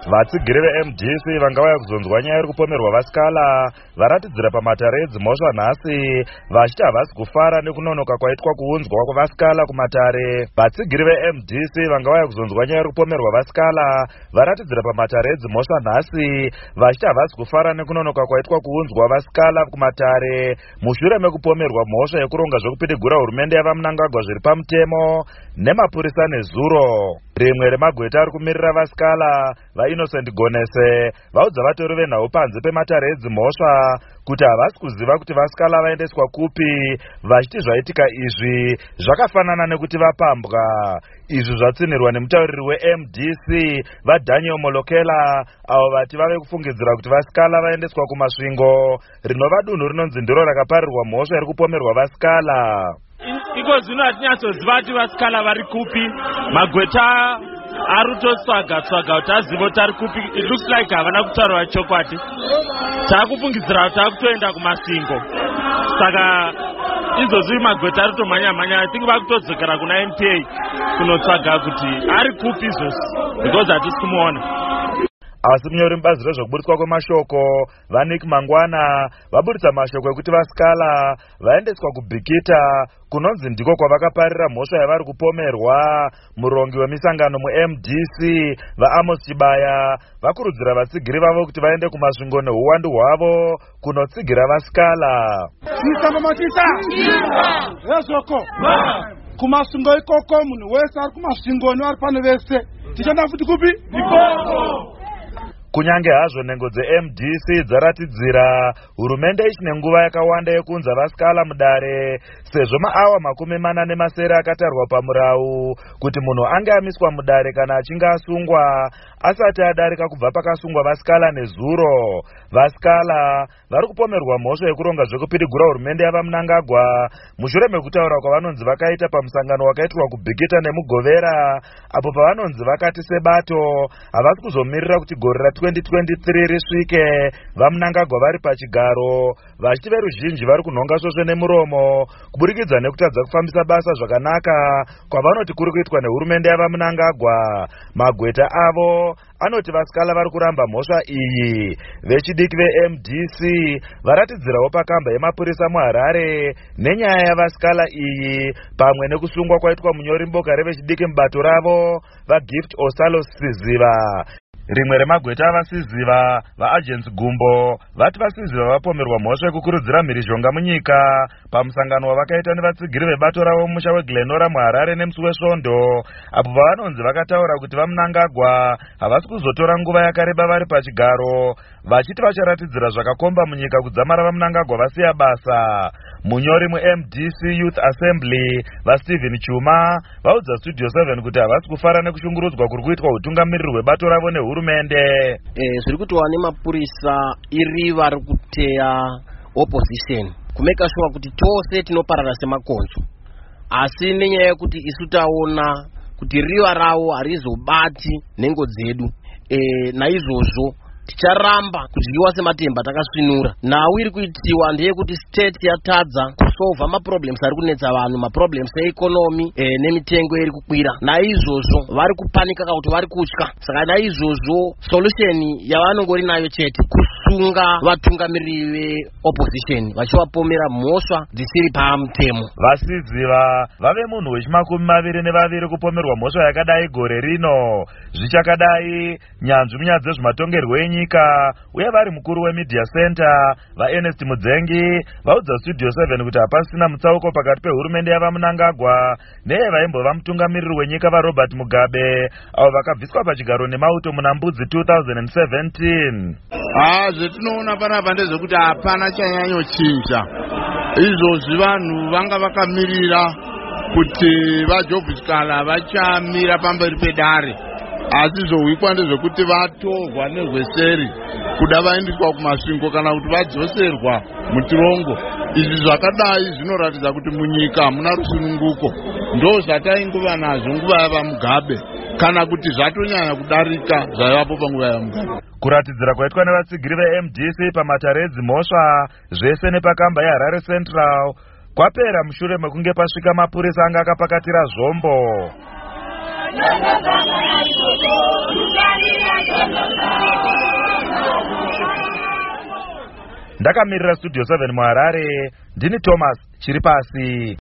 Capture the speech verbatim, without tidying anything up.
Vatsigiri ve-M D C vangauya kuzonzwa nyaya iri kupomerwa vasikala varatidzira pamatare edzimhosva nhasi vachiti havasi kufara nekunonoka kwaitwa kuunzwa kwavasikala kumatare. Vatsigiri ve-M D C vangauya kuzonzwa nyaya iri kupomerwa vasikala varatidzira pamatare edzimhosva nhasi vachiti havasi kufara nekunonoka kwaitwa kuunzwa vasikala kumatare mushure mekupomerwa mhosva yekuronga zvokupidigura hurumende yavaMnangagwa zviri pamutemo nemapurisa nezuro. Rimwe remagweta ari kumirira vasikala vaInnocent Gonese vaudza vatori venhau panze pematare edzimhosva kuti havasi kuziva kuti vasikala vaendeswa kupi, vachiti zvaitika izvi zvakafanana nekuti vapambwa. Izvi zvatsinirwa nemutauriri we-M D C vaDaniel Molokela avo vati vave kufungidzira kuti vasikala vaendeswa kumasvingo rinova dunhu rinonzi ndiro rakaparirwa mhosva iri kupomerwa vasikala. Iko zvino hatinyatsoziva kuti vasikala vari kupi, magweta ari kutotsvaga tsvaga kuti azive kuti ari kupi. It looks like havana kutaura chokwadi. Taakufungidzira kuti taakutoenda kumasvingo, saka izvozvi magweta ari kutomhanya mhanya. I think vakutodzokera kuna N P A kunotsvaga kuti ari kupi izvozvi, because hatisi kumuona. Asi munyori mubazi rezvokuburitswa kwemashoko vaNick Mangwana vaburitsa mashoko ekuti vasikala vaendeswa kubhikita kunonzi ndiko kwavakaparira mhosva yavari kupomerwa. Murongi wemisangano mu-M D C vaAmos Chibaya vakurudzira vatsigiri vavo kuti vaende kumasvingo neuwandu hwavo kunotsigira vasikala. Kumasvingo ikoko munhu wese ari kumasvingo nevari pano vese tichaenda futi kupi ikoko. Kunyange hazvo nhengo dze-M D C dzaratidzira hurumende ichine nguva yakawanda yekunza vasikala mudare sezvo maawa makumi mana nemasere akatarwa pamurau kuti munhu ange amiswa mudare kana achinge asungwa asati adarika kubva pakasungwa vasikala nezuro. Vasikala vari kupomerwa mhosva yekuronga zvekupidigura hurumende yavaMnangagwa mushure mekutaura kwavanonzi vakaita pamusangano wakaitirwa kubhikita nemugovera apo pavanonzi vakati sebato havasi kuzomirira kuti gore ra twenty twenty-three risvike vaMnangagwa vari pachigaro, vachiti veruzhinji vari kunhonga svosve nemuromo kuburikidza nekutadza kufambisa basa zvakanaka kwavanoti kuri kuitwa nehurumende yavaMnangagwa. Magweta avo anoti vasikala vari kuramba mhosva iyi. Vechidiki ve-M D C varatidzirawo pakamba yemapurisa muHarare nenyaya yavasikala iyi pamwe nekusungwa kwaitwa munyori mboka revechidiki mubato ravo vaGift Osalo Siziva. Rimwe remagweta avasiziva vaAgents Gumbo vati vasiziva vapomerwa mhosva yekukurudzira mhirizhonga munyika pamusangano wavakaita nevatsigiri vebato ravo mumusha weGlenora muHarare nemusi wesvondo apo pavanonzi vakataura kuti vaMnangagwa havasi kuzotora nguva yakareba vari pachigaro vachiti vacharatidzira zvakakomba munyika kudzamara vaMnangagwa vasiya basa. Munyori mu-M D C Youth Assembly vaStephen Chuma vaudza Studio seven kuti havasi kufara nekushungurudzwa kuri kuitwa utungamiriri hwebato ravo nehurumende. Eh, zviri kuti wane mapurisa iri vari kuteya opposition kumeka sure kuti tose tinoparara semakonzo, asi nenyaya yekuti isu taona kuti riva ravo harizobati nhengo dzedu, eh, naizvozvo ticharamba kudyiwa sematemba takasvinura. Nhau iri kuitiwa ndeyekuti state yatadza kusolva maproblems ari kunetsa vanhu, maproblems economy eh, nemitengo iri kukwira. Naizvozvo vari kupanika kuti vari kutya, saka naizvozvo solution yavanongori nayo chete kusunga vatungamiriri veopposition vachivapomera mhosva dzisiri pamutemo. Vasiziva vave munhu wechimakumi maviri nevaviri kupomerwa mhosva yakadai gore rino. Zvichakadai nyanzvi munyaya dzezvematongerwo enyika uye vari mukuru wemedia center vaErnest Mudzengi vaudza Studio seven kuti hapasina mutsauko pakati pehurumende yavaMnangagwa neyevaimbo mutungamiriri wenyika vaRobert Mugabe avo vakabviswa pachigaro nemauto muna Mbudzi two thousand seventeen. Ah, zvetinoona panapa ndezvekuti hapana chanyanyochinja. Izvozvi vanhu vanga vakamirira kuti vaJobhusikala vachamira pamberi pedare, asi zvohwikwa ndezvekuti vatorwa nezveseri kuda vaendeswa kumasvingo kana kuti vadzoserwa mutirongo. Izvi zvakadai zvinoratidza kuti munyika hamuna rusununguko. Ndo zvatainguva nazvo nguva yavaMugabe kana kuti zvatonyanya kudarika zvaivapo panguva yavaMugabe. Kuratidzira kwaitwa nevatsigiri ve-M D C pamatare edzimhosva zvese nepakamba yeHarare Central kwapera mushure mekunge pasvika mapurisa anga akapakatira zvombo. ndakamirira studio seven muharare ndini Thomas Chiripasi.